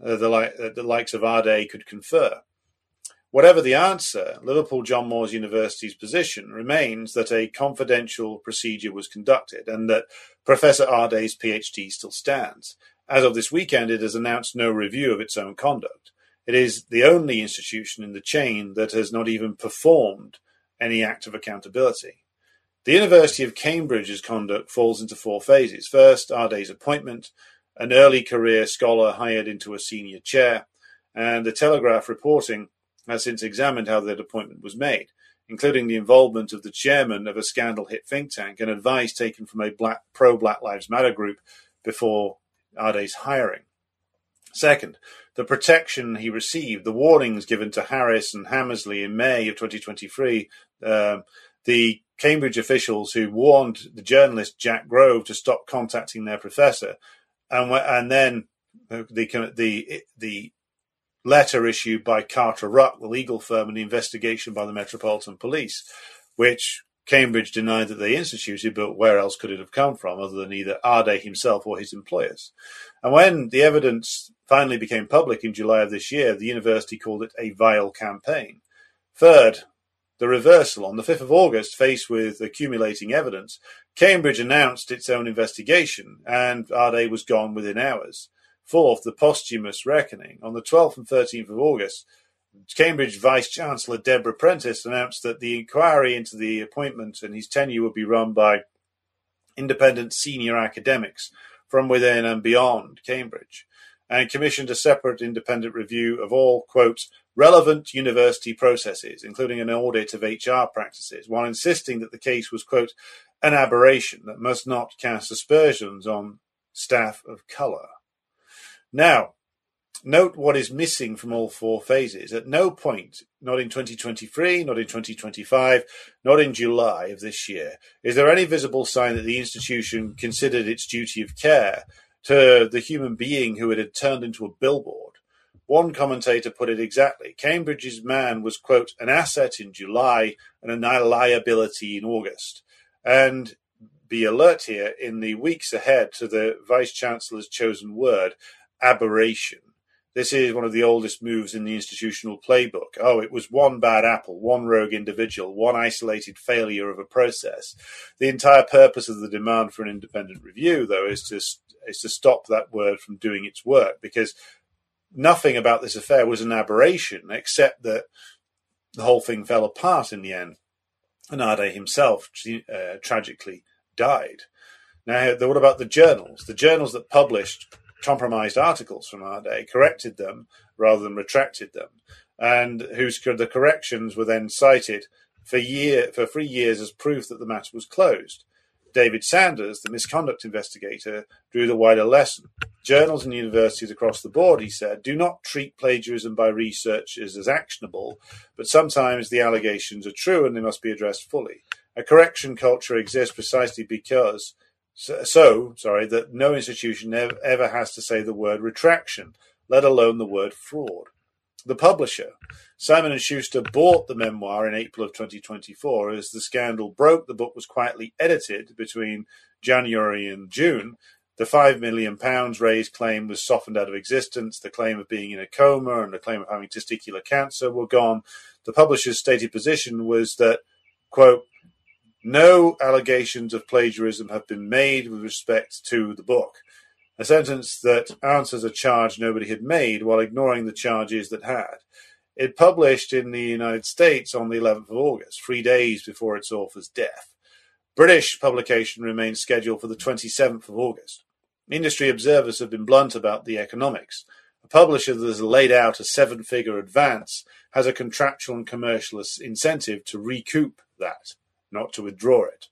uh, the, li- uh, the likes of Ardea could confer. Whatever the answer, Liverpool John Moores University's position remains that a confidential procedure was conducted and that Professor Ardea's PhD still stands. As of this weekend, it has announced no review of its own conduct. It is the only institution in the chain that has not even performed any act of accountability. The University of Cambridge's conduct falls into four phases. First, Ardea's appointment, an early career scholar hired into a senior chair, and the Telegraph reporting has since examined how that appointment was made, including the involvement of the chairman of a scandal-hit think tank and advice taken from a black, pro-Black Lives Matter group before Ardea's hiring. Second, the protection he received, the warnings given to Harris and Hammersley in May of twenty twenty-three, uh, the Cambridge officials who warned the journalist Jack Grove to stop contacting their professor, and, and then the the the letter issued by Carter Ruck, the legal firm, and the investigation by the Metropolitan Police, which Cambridge denied that they instituted, but where else could it have come from other than either Ardea himself or his employers? And when the evidence finally became public in July of this year, the university called it a vile campaign. Third, the reversal. On the fifth of August, faced with accumulating evidence, Cambridge announced its own investigation, and Ardea was gone within hours. Fourth, the posthumous reckoning. On the twelfth and thirteenth of August, Cambridge Vice-Chancellor Deborah Prentice announced that the inquiry into the appointment and his tenure would be run by independent senior academics from within and beyond Cambridge, and commissioned a separate independent review of all, quote, relevant university processes, including an audit of H R practices, while insisting that the case was, quote, an aberration that must not cast aspersions on staff of colour. Now, note what is missing from all four phases. At no point, not in twenty twenty-three, not in twenty twenty-five, not in July of this year, is there any visible sign that the institution considered its duty of care to the human being who it had turned into a billboard. One commentator put it exactly. Cambridge's man was, quote, an asset in July and a liability in August. And be alert here in the weeks ahead to the Vice-Chancellor's chosen word, aberration. This is one of the oldest moves in the institutional playbook. Oh, it was one bad apple, one rogue individual, one isolated failure of a process. The entire purpose of the demand for an independent review, though, is to, is to stop that word from doing its work, because nothing about this affair was an aberration, except that the whole thing fell apart in the end, and Ardea himself uh, tragically died. Now, what about the journals? The journals that published compromised articles from Ardea, corrected them rather than retracted them, and whose the corrections were then cited for year for three years as proof that the matter was closed. David Sanders, the misconduct investigator, drew the wider lesson. Journals and universities across the board, he said, do not treat plagiarism by researchers as actionable, but sometimes the allegations are true and they must be addressed fully. A correction culture exists precisely because So, so, sorry, that no institution ever, ever has to say the word retraction, let alone the word fraud. The publisher, Simon and Schuster, bought the memoir in April of twenty twenty-four. As the scandal broke, the book was quietly edited between January and June. The five million pounds raised claim was softened out of existence. The claim of being in a coma and the claim of having testicular cancer were gone. The publisher's stated position was that, quote, no allegations of plagiarism have been made with respect to the book, a sentence that answers a charge nobody had made while ignoring the charges that had. It published in the United States on the eleventh of August, three days before its author's death. British publication remains scheduled for the twenty-seventh of August. Industry observers have been blunt about the economics. A publisher that has laid out a seven-figure advance has a contractual and commercial incentive to recoup that, not to withdraw it.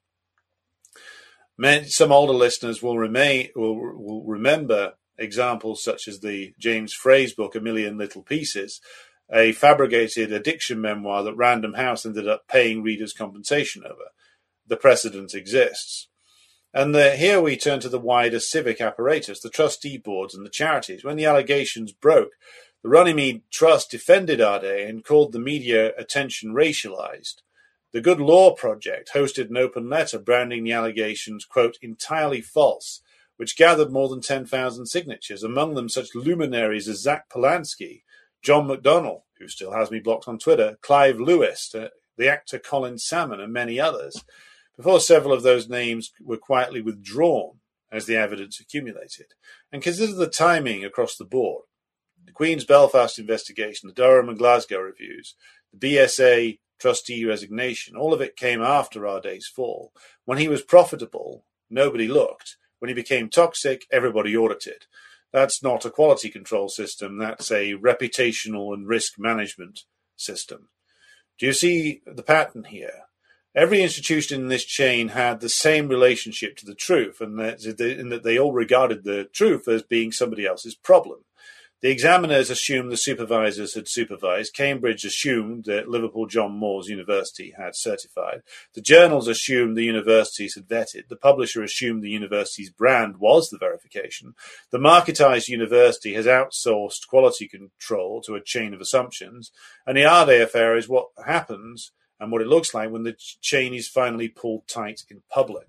Many, some older listeners will remain will, will remember examples such as the James Frey's book, A Million Little Pieces, a fabricated addiction memoir that Random House ended up paying readers compensation over. The precedent exists. And the, here we turn to the wider civic apparatus, the trustee boards and the charities. When the allegations broke, the Runnymede Trust defended Ardea and called the media attention racialized. The Good Law Project hosted an open letter branding the allegations, quote, entirely false, which gathered more than ten thousand signatures, among them such luminaries as Zach Polanski, John McDonnell, who still has me blocked on Twitter, Clive Lewis, uh, the actor Colin Salmon, and many others, before several of those names were quietly withdrawn as the evidence accumulated. And consider the timing across the board. The Queen's Belfast investigation, the Durham and Glasgow reviews, the B S A trustee resignation, all of it came after Arday's fall. When he was profitable, nobody looked. When he became toxic, everybody audited. That's not a quality control system. That's a reputational and risk management system. Do you see the pattern here? Every institution in this chain had the same relationship to the truth, and that, in that they all regarded the truth as being somebody else's problem. The examiners assumed the supervisors had supervised. Cambridge assumed that Liverpool John Moores University had certified. The journals assumed the universities had vetted. The publisher assumed the university's brand was the verification. The marketized university has outsourced quality control to a chain of assumptions. And the Arday affair is what happens and what it looks like when the chain is finally pulled tight in public.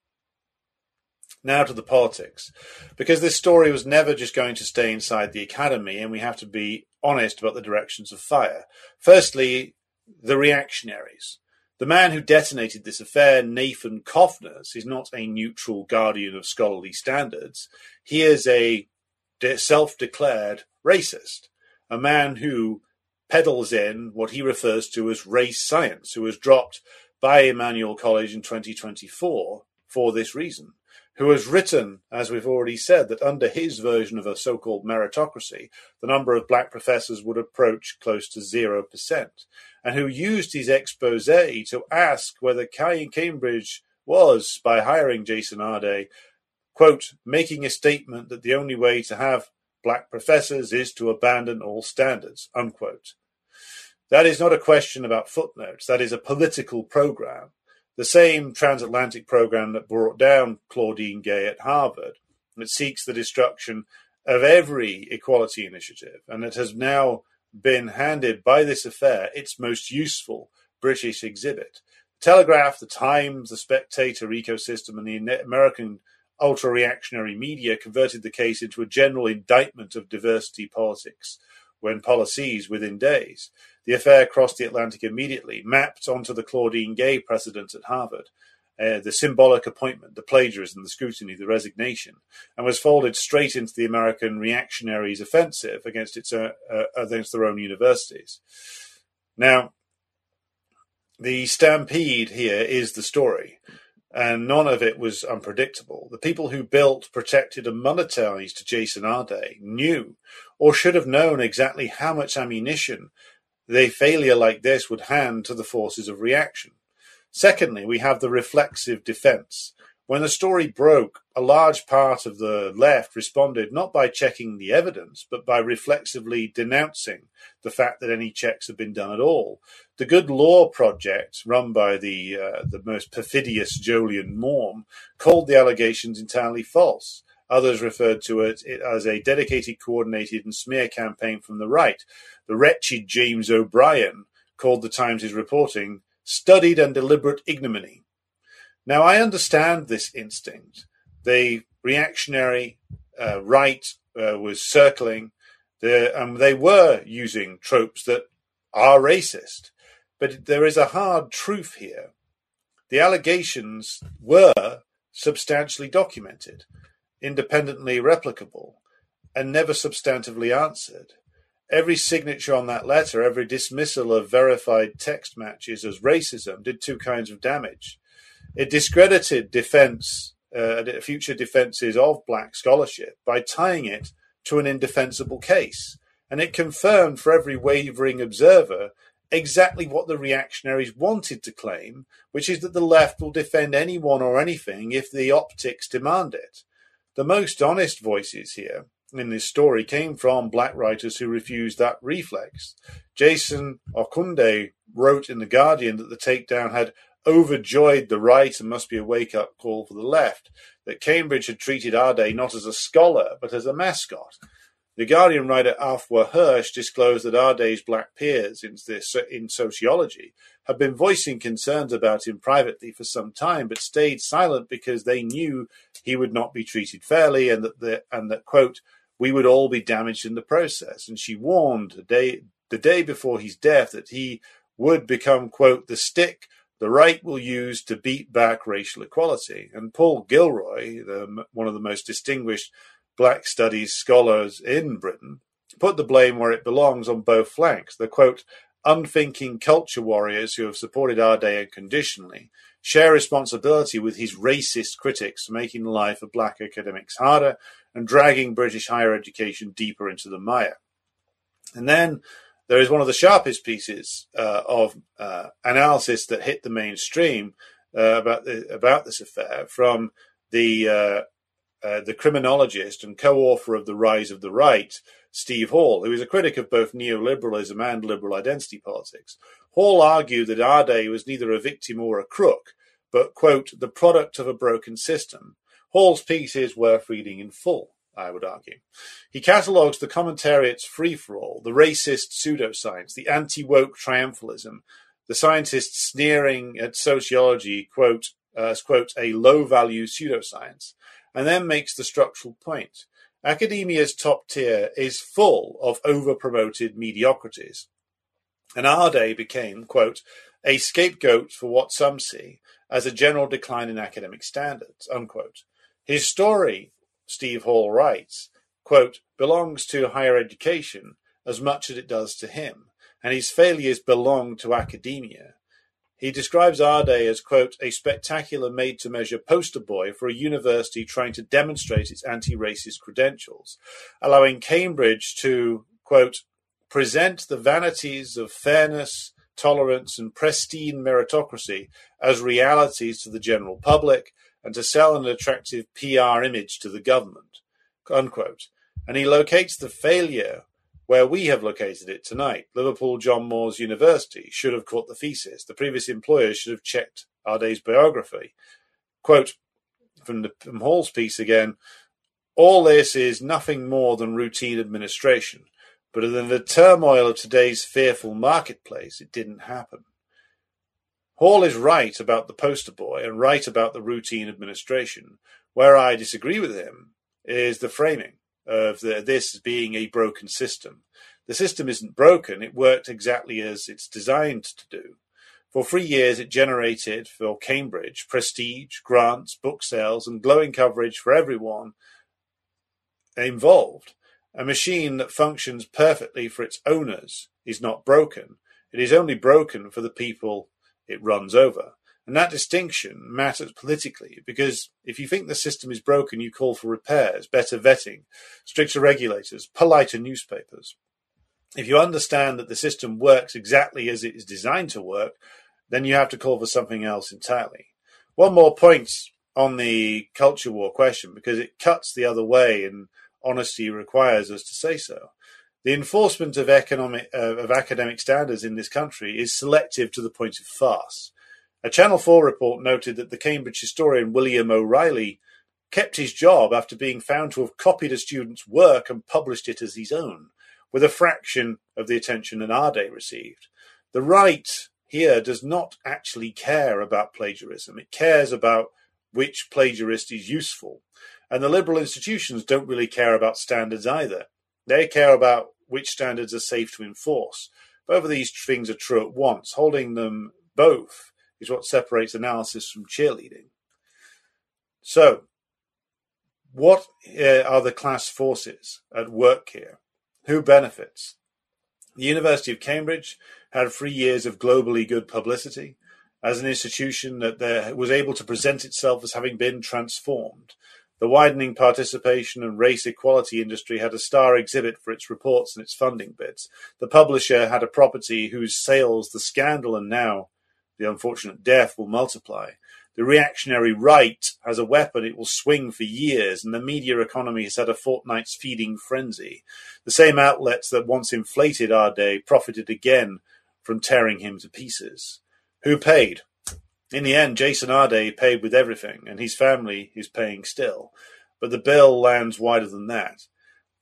Now to the politics, because this story was never just going to stay inside the academy, and we have to be honest about the directions of fire. Firstly, the reactionaries. The man who detonated this affair, Nathan Coffners, is not a neutral guardian of scholarly standards. He is a self-declared racist, a man who peddles in what he refers to as race science, who was dropped by Emmanuel College in twenty twenty-four for this reason, who has written, as we've already said, that under his version of a so-called meritocracy, the number of black professors would approach close to zero percent, and who used his expose to ask whether Cambridge was, by hiring Jason Arday, quote, making a statement that the only way to have black professors is to abandon all standards, unquote. That is not a question about footnotes. That is a political program. The same transatlantic program that brought down Claudine Gay at Harvard, that seeks the destruction of every equality initiative, and that has now been handed by this affair its most useful British exhibit. The Telegraph, the Times, the Spectator ecosystem, and the American ultra-reactionary media converted the case into a general indictment of diversity politics when policies within days. The affair crossed the Atlantic immediately, mapped onto the Claudine Gay precedent at Harvard, uh, the symbolic appointment, the plagiarism, the scrutiny, the resignation, and was folded straight into the American reactionaries' offensive against its uh, uh, against their own universities. Now, the stampede here is the story, and none of it was unpredictable. The people who built, protected, and monetized Jason Arday knew, or should have known, exactly how much ammunition a failure like this would hand to the forces of reaction. Secondly, we have the reflexive defense. When the story broke, a large part of the left responded not by checking the evidence, but by reflexively denouncing the fact that any checks had been done at all. The Good Law Project, run by the uh, the most perfidious Jolyon Maugham, called the allegations entirely false. Others referred to it as a dedicated, coordinated and smear campaign from the right. The wretched James O'Brien called the Times' reporting studied and deliberate ignominy. Now, I understand this instinct. The reactionary uh, right uh, was circling, the, and they were using tropes that are racist. But there is a hard truth here. The allegations were substantially documented, independently replicable, and never substantively answered. Every signature on that letter, every dismissal of verified text matches as racism did two kinds of damage. It discredited defense, uh, future defenses of black scholarship by tying it to an indefensible case. And it confirmed for every wavering observer exactly what the reactionaries wanted to claim, which is that the left will defend anyone or anything if the optics demand it. The most honest voices here in this story came from black writers who refused that reflex. Jason Okunde wrote in The Guardian that the takedown had overjoyed the right and must be a wake-up call for the left, that Cambridge had treated Arday not as a scholar but as a mascot. The Guardian writer Afua Hirsch disclosed that Arday's black peers in, this, in sociology had been voicing concerns about him privately for some time, but stayed silent because they knew he would not be treated fairly and that, the, and that quote, we would all be damaged in the process. And she warned the day, the day before his death that he would become, quote, the stick the right will use to beat back racial equality. And Paul Gilroy, the, one of the most distinguished black studies scholars in Britain, put the blame where it belongs on both flanks. The, quote, unthinking culture warriors who have supported Ardei unconditionally share responsibility with his racist critics for making the life of black academics harder and dragging British higher education deeper into the mire. And then there is one of the sharpest pieces uh, of uh, analysis that hit the mainstream uh, about, the, about this affair from the uh, Uh, the criminologist and co-author of The Rise of the Right, Steve Hall, who is a critic of both neoliberalism and liberal identity politics. Hall argued that Ardei was neither a victim or a crook, but, quote, the product of a broken system. Hall's piece is worth reading in full, I would argue. He catalogues the commentariat's free-for-all, the racist pseudoscience, the anti-woke triumphalism, the scientists sneering at sociology, quote, as, quote, a low-value pseudoscience, and then makes the structural point. Academia's top tier is full of over-promoted mediocrities. And Ardei became, quote, a scapegoat for what some see as a general decline in academic standards, unquote. His story, Steve Hall writes, quote, belongs to higher education as much as it does to him, and his failures belong to academia. He describes Ardei as, quote, a spectacular made-to-measure poster boy for a university trying to demonstrate its anti-racist credentials, allowing Cambridge to, quote, present the vanities of fairness, tolerance, and pristine meritocracy as realities to the general public and to sell an attractive P R image to the government, unquote. And he locates the failure where we have located it tonight. Liverpool John Moores University should have caught the thesis. The previous employers should have checked Ardei's biography. Quote from, the, from Hall's piece again, all this is nothing more than routine administration, but in the turmoil of today's fearful marketplace, it didn't happen. Hall is right about the poster boy and right about the routine administration. Where I disagree with him is the framing of the, this being a broken system. The system isn't broken. It worked exactly as it's designed to do. For three years, it generated for Cambridge prestige, grants, book sales, and glowing coverage for everyone involved. A machine that functions perfectly for its owners is not broken. It is only broken for the people it runs over. And that distinction matters politically, because if you think the system is broken, you call for repairs, better vetting, stricter regulators, politer newspapers. If you understand that the system works exactly as it is designed to work, then you have to call for something else entirely. One more point on the culture war question, because it cuts the other way and honesty requires us to say so. The enforcement of economic uh, of academic standards in this country is selective to the point of farce. A Channel four report noted that the Cambridge historian William O'Reilly kept his job after being found to have copied a student's work and published it as his own, with a fraction of the attention an Ardei received. The right here does not actually care about plagiarism. It cares about which plagiarist is useful. And the liberal institutions don't really care about standards either. They care about which standards are safe to enforce. Both of these things are true at once. Holding them both is what separates analysis from cheerleading. So, what uh, are the class forces at work here? Who benefits? The University of Cambridge had three years of globally good publicity as an institution that there was able to present itself as having been transformed. The widening participation and race equality industry had a star exhibit for its reports and its funding bids. The publisher had a property whose sales, the scandal, and now the unfortunate death will multiply. The reactionary right has a weapon it will swing for years, and the media economy has had a fortnight's feeding frenzy. The same outlets that once inflated Ardei profited again from tearing him to pieces. Who paid? In the end, Jason Ardei paid with everything, and his family is paying still. But the bill lands wider than that.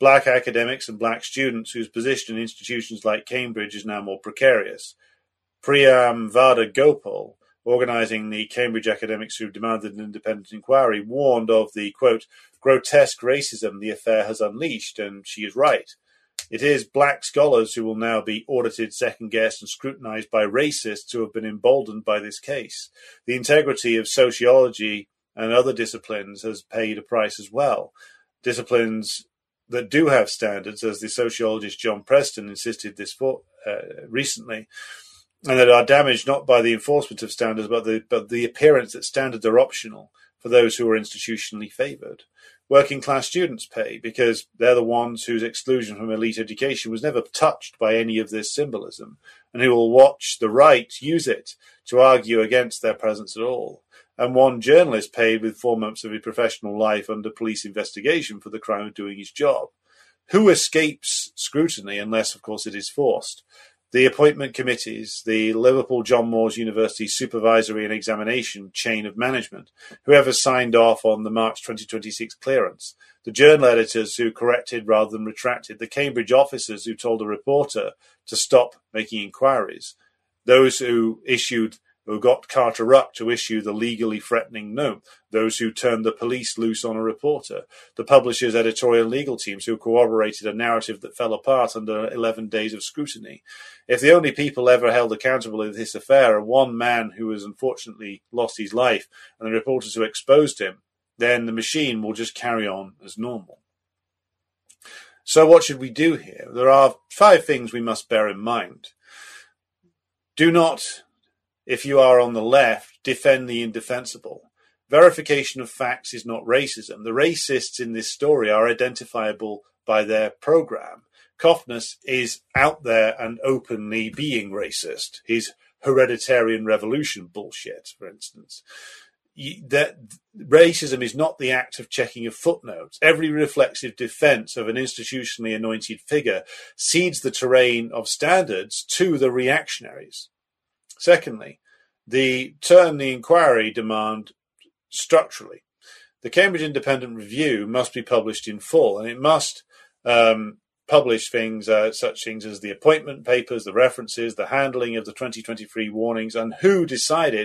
black academics and black students whose position in institutions like Cambridge is now more precarious. Priyam Vada Gopal, organising the Cambridge academics who demanded an independent inquiry, warned of the, quote, grotesque racism the affair has unleashed, and she is right. It is black scholars who will now be audited, second-guessed and scrutinised by racists who have been emboldened by this case. The integrity of sociology and other disciplines has paid a price as well. Disciplines that do have standards, as the sociologist John Preston insisted this for, uh, recently, and that are damaged not by the enforcement of standards, but the, but the appearance that standards are optional for those who are institutionally favoured. Working class students pay because they're the ones whose exclusion from elite education was never touched by any of this symbolism, and who will watch the right use it to argue against their presence at all. And one journalist paid with four months of his professional life under police investigation for the crime of doing his job. Who escapes scrutiny unless, of course, it is forced? The appointment committees, the Liverpool John Moores University supervisory and examination chain of management, whoever signed off on the March twenty twenty-six clearance, the journal editors who corrected rather than retracted, the Cambridge officers who told a reporter to stop making inquiries, those who issued who got Carter Ruck to issue the legally threatening note, those who turned the police loose on a reporter, the publisher's editorial and legal teams who corroborated a narrative that fell apart under eleven days of scrutiny. If the only people ever held accountable in this affair are one man who has unfortunately lost his life and the reporters who exposed him, then the machine will just carry on as normal. So what should we do here? There are five things we must bear in mind. Do not, if you are on the left, defend the indefensible. Verification of facts is not racism. The racists in this story are identifiable by their program. Coffness is out there and openly being racist. His hereditarian revolution bullshit, for instance. That racism is not the act of checking a footnote. Every reflexive defense of an institutionally anointed figure cedes the terrain of standards to the reactionaries. Secondly, the turn the inquiry demand structurally. The Cambridge Independent Review must be published in full, and it must um, publish things, uh, such things as the appointment papers, the references, the handling of the twenty twenty-three warnings, and who decided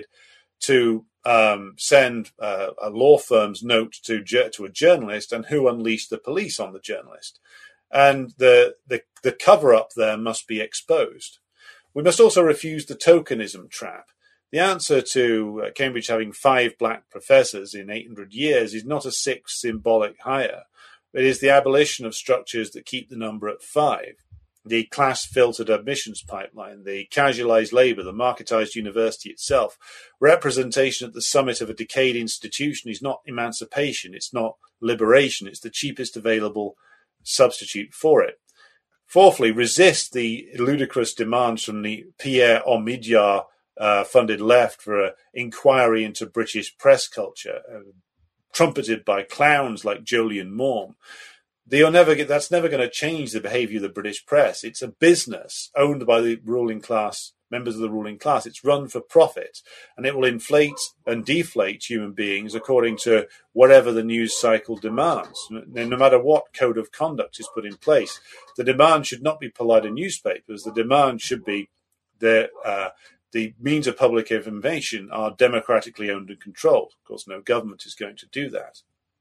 to um, send uh, a law firm's note to to a journalist, and who unleashed the police on the journalist. And the the, the cover-up there must be exposed. We must also refuse the tokenism trap. The answer to uh, Cambridge having five black professors in eight hundred years is not a sixth symbolic hire. It is the abolition of structures that keep the number at five. The class-filtered admissions pipeline, the casualised labour, the marketised university itself. Representation at the summit of a decayed institution is not emancipation, it's not liberation, it's the cheapest available substitute for it. Fourthly, resist the ludicrous demands from the Pierre Omidyar uh, funded left for an inquiry into British press culture, uh, trumpeted by clowns like Jolyon Maugham. They'll never get, that's never going to change the behaviour of the British press. It's a business owned by the ruling class, members of the ruling class. It's run for profit, and it will inflate and deflate human beings according to whatever the news cycle demands, no matter what code of conduct is put in place. The demand should not be polite in newspapers. The demand should be that uh, the means of public information are democratically owned and controlled. Of course, no government is going to do that.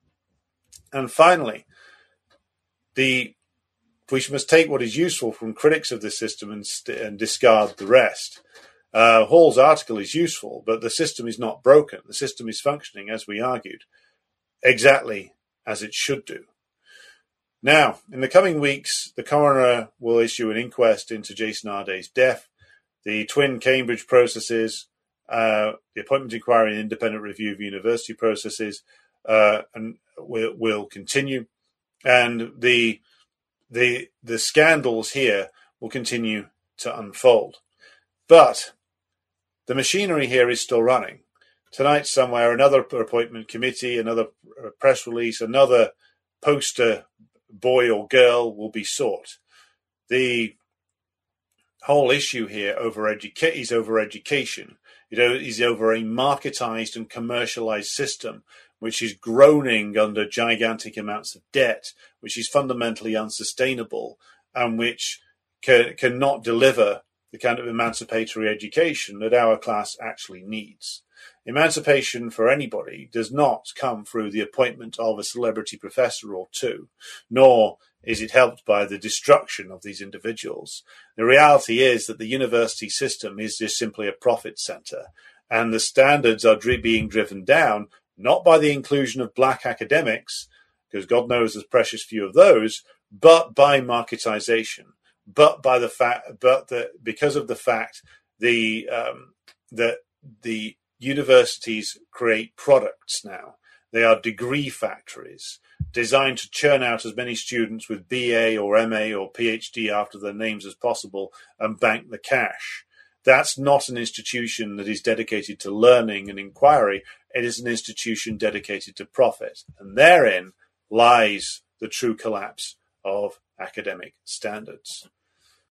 And finally, The, we must take what is useful from critics of the system and, st- and discard the rest. Uh, Hall's article is useful, but the system is not broken. The system is functioning, as we argued, exactly as it should do. Now, in the coming weeks, the coroner will issue an inquest into Jason Arday's death. The twin Cambridge processes, uh, the appointment inquiry and independent review of university processes uh, and will, will continue. And the the the scandals here will continue to unfold. But the machinery here is still running. Tonight somewhere, another appointment committee, another press release, another poster boy or girl will be sought. The whole issue here over educa- is over education. You know, is over a marketized and commercialized system which is groaning under gigantic amounts of debt, which is fundamentally unsustainable, and which can, cannot deliver the kind of emancipatory education that our class actually needs. Emancipation for anybody does not come through the appointment of a celebrity professor or two, nor is it helped by the destruction of these individuals. The reality is that the university system is just simply a profit center, and the standards are dri- being driven down, not by the inclusion of black academics, because God knows there's precious few of those, but by marketization, but by the fact, but the, because of the fact the um, that the universities create products now. They are degree factories designed to churn out as many students with B A or M A or P H D after their names as possible and bank the cash. That's not an institution that is dedicated to learning and inquiry. It is an institution dedicated to profit. And therein lies the true collapse of academic standards.